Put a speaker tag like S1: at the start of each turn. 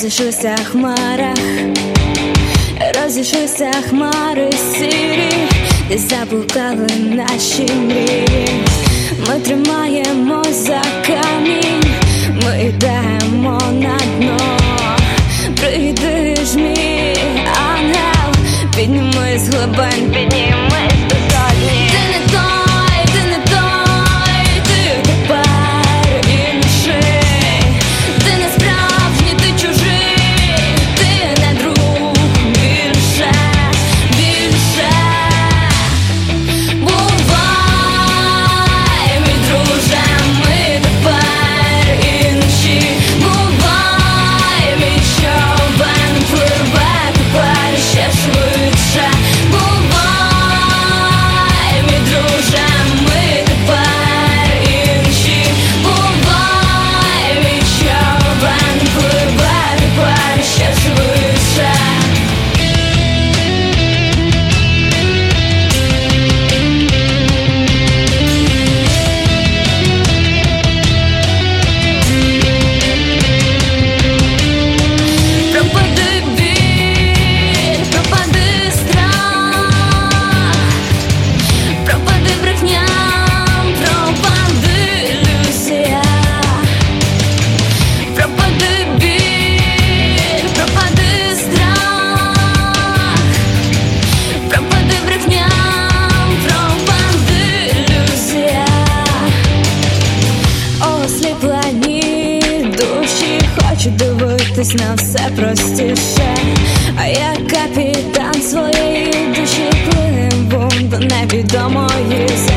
S1: розійшлися хмарах, розійшлися хмари сірі, де заблукали наші мрії. Ми тримаємось за камінь, ми йдемо на дно. Прийди ж, мій ангел, піднімись з глибин, піднімись до сотні. Ти не той, ти не той, ти тепер інший. Ти не справжній, ти чужий, ти не друг більше, більше. Бувай, мій друже, ми тепер інші. Бувай, мій човен пливе тепер ще швидше. Бувай, мій друже, ми тепер інші. Бувай, мій човен пливе тепер ще швидше. Пропади біль, пропади страх, пропади брехня, пропади ілюзія. Пропади біль, пропади страх, пропади брехня, пропади ілюзія. Осліплені душі хочуть дивитись на все простіше, а я капітан своєї душі пливу до невідомої.